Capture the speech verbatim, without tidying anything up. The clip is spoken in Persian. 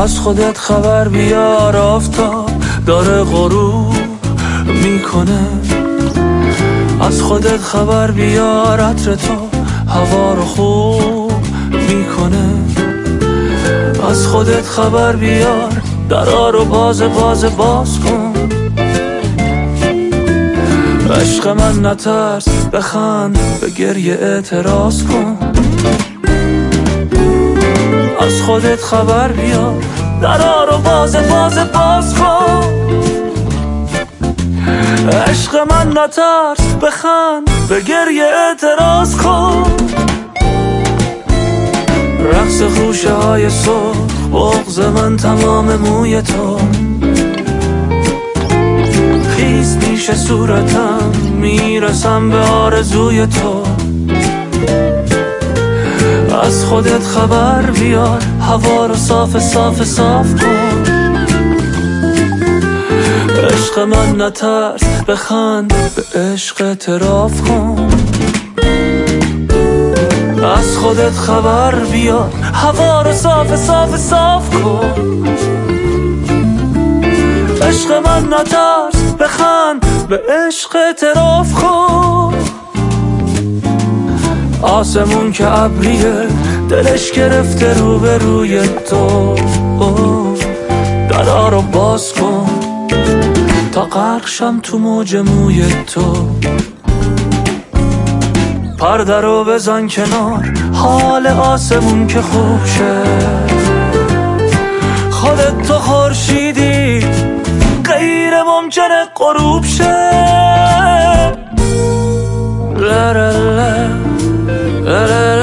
از خودت خبر بیار، آفتاب داره غروب میکنه. از خودت خبر بیار، عطر تو هوا رو خوب میکنه. از خودت خبر بیار، درا رو باز باز باز کن. عشق من نترس، بخند، به گریه اعتراض کن. از خودت خبر بیار، درا رو باز باز باز کن. عشق من نترس، بخند، به گریه اعتراض کن. رقص خوشه های سرخ، بغض من تمام موی تو. خیس پیش صورتم، میرسم به آرزوی تو. از خودت خبر بیار، هوا رو صاف صاف صاف کن. عشق من نترس، بخند، به عشق اعتراف کن. از خودت خبر بیار، هوا رو صاف صاف صاف کن. عشق من نترس، بخند، به عشق اعتراف کن. آسمون که ابریه، دلش گرفته رو به روی تو. درا رو باز کن تا غرق شم تو موج موی تو. پرده رو بزن کنار، حال آسمون که خوب شه. خودت تو خورشیدی، غیر ممکنه غروب شه. لا لا لا لا لا